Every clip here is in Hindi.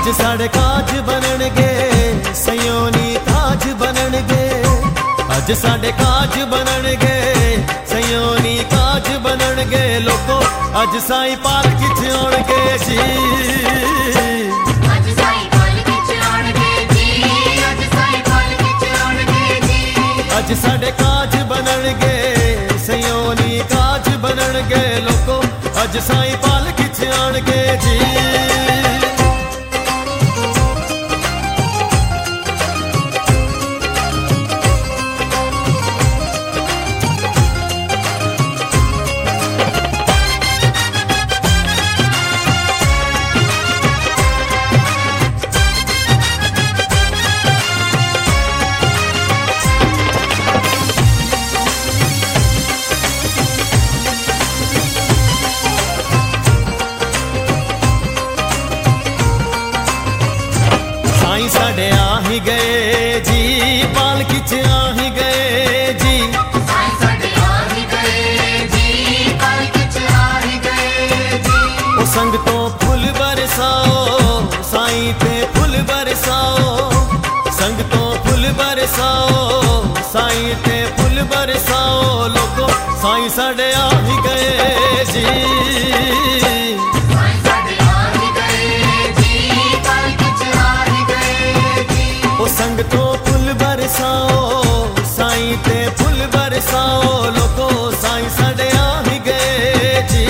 साढ़े काज बननगे सयोनी ताज बननगे। अज साढ़े काज बननगे सयोनी काज बननगे। लोगो अज साईं पालकी च आउणगे जी। अज साईं पालकी च आउणगे जी। अज साईं पालकी च आउणगे जी। अज साढ़े काज बननगे सयोनी काज बननगे। लोगो अज साईं पालकी च आउणगे जी। साईं साढ़े आ ही गए जी पालकी च आ ही गए जी। साईं साढ़े आ ही गए जी पालकी च आ ही गए जी। ओ संगतों फुल बरसाओ साईं ते फुल बरसाओ। संगतों फुल बरसाओ साईं ते फुल बरसाओ। लोगो साईं साढ़े आ ही गए जी। साईं साढ़े आ ही गए जी पालकी च आ ही गए जी। ओ संगतों फुल बरसाओ साईं ते फुल बरसाओ। लोगो साईं साढ़े आ ही गए जी।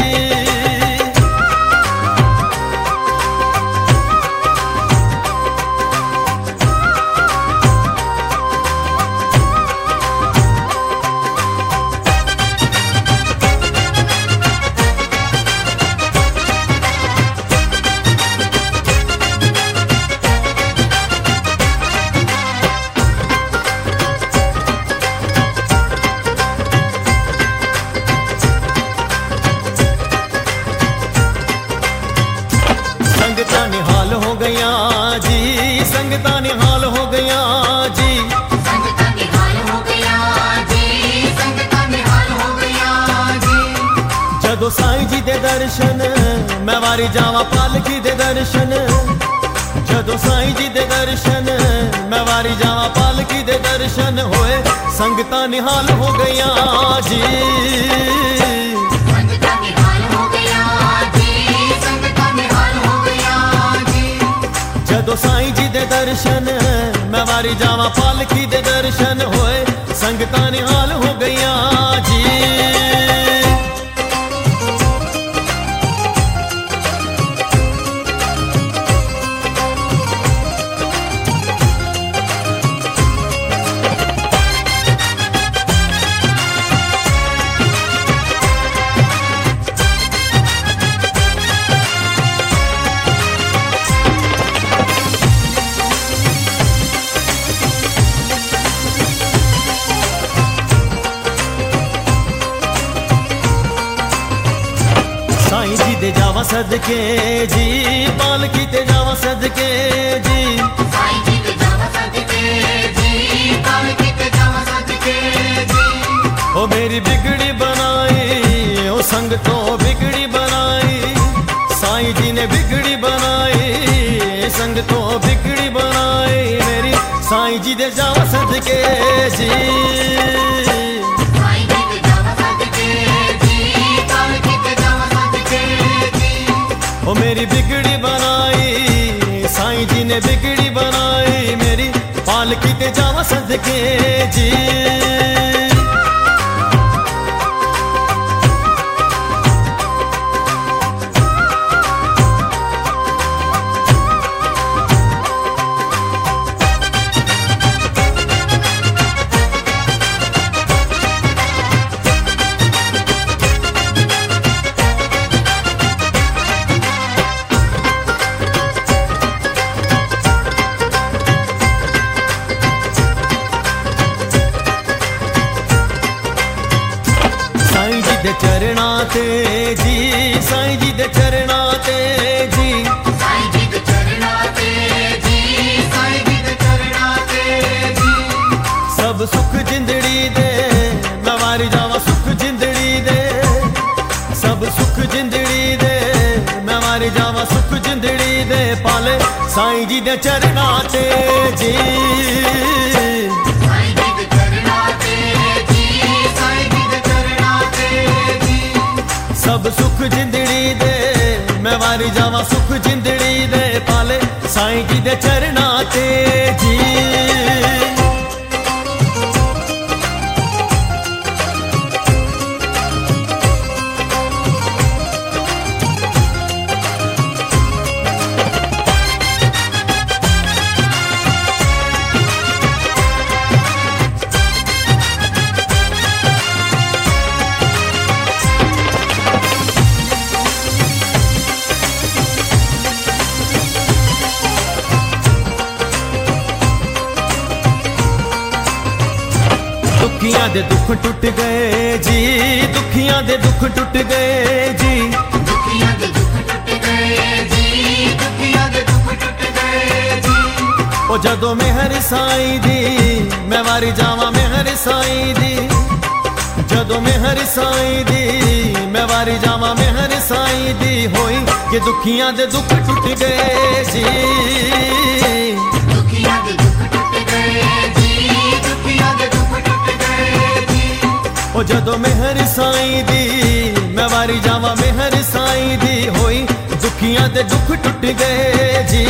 संगतां निहाल हो गया जी। संगतां निहाल हो गया जी। संगतां निहाल हो गया जी। संगतां निहाल हो गया जी। जदों साईं जी दे दर्शन मैं वारी जावां पालकी दे दर्शन। जदों साईं जी दे दर्शन मैं वारी जावां पालकी दे दर्शन होए। संगतां निहाल हो गया जी। संगतां निहाल हो गया जी। संगतां निहाल हो गया जी। जदों साईं जी दे दर्शन मैं वारी जावां पालकी दे दर्शन होए। संगतां निहाल हो गया जी। साईं जी दे जावा सदके जी पालकी ते जावा सदके जी। साईं जी ते जावा सदके जी पालकी ते जावा सदके जी। ओ मेरी बिगड़ी बनाई ओ संगतों बिगड़ी बनाई। साईं जी ने बिगड़ी बनाई संगतों बिगड़ी बनाई मेरी। साईं जी दे जावा सदके जी। साईं जी ते जावा सदके जी पालकी ते जावा सदके जी। ओ मेरी बिगड़ी बनाई साईं जी ने बिगड़ी बनाई मेरी। पालकी ते जावा सदके जी। दे चरणा ते जी। साईं जी दे चरणा ते जी। साईं जी दे चरणा ते जी। साईं जी दे चरणा ते जी। सब सुख जिंदड़ी दे मैं वारी जावा सुख जिंदड़ी दे। सब सुख जिंदड़ी दे मैं वारी जावा सुख जिंदड़ी दे। पाले साईं जी दे चरनां ते जी। साईं जी दे चरनां ते जी, साईं जी दे चरनां ते जी। सब सुख जिंदड़ी दे मैं वारी जावा सुख जिंदड़ी दे पाले साईं जी दे चरनां ते जी। दुखियां दे दुख टुट गए जी, दुखियां दे दुख टुट गए जी। दुखियां दे दुख टुट गए जी, दुखियां दे दुख टुट गए जी। ओ जदों मेहर साईं दी मैं वारी जावा मेहर साईं दी। जदों मेहर साईं दी मैं वारी जावा मेहर साईं दी होई कि दुखियां दे दुख टुट गए जी। दुखियां दे दुख टुट गए जी, दुखियां दे दुख टुट गए जी। ओ जदों मेहर साईं दी मैं वारी जावा मेहर साईं दी होई दुखियां दे दुख टुट गए जी।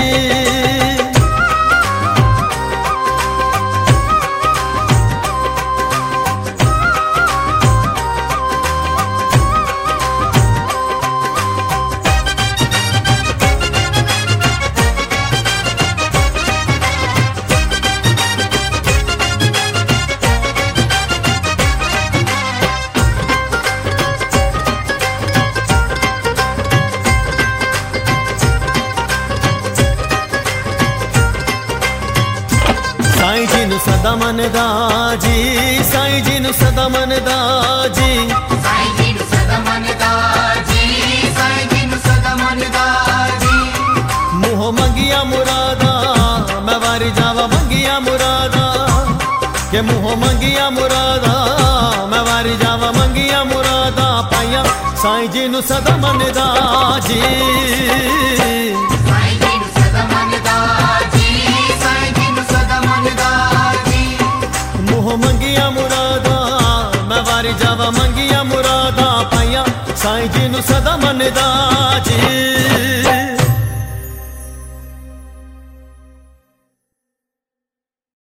साईं जी नू सदा मनदा जी, साईं जी नू सदा मनदा जी। साईं जी नू सदा मनदा जी, साईं जी नू सदा मनदा जी। मुँह मंगिया मुरादा मैं वारी जावा मंगिया मुरादा के मुँह मंगिया मुरादा मैं वारी जावा मंगिया मुरादा पाइया साईं जी नू सदा मनदा जी। साईं जी नू सदा मनदा जी, साईं जी नू सदा मनदा जी। मुँह मंगिया मुरादा मैं वारी जावा मंगिया मुरादा पाइया साईं जी नू सदा मनदा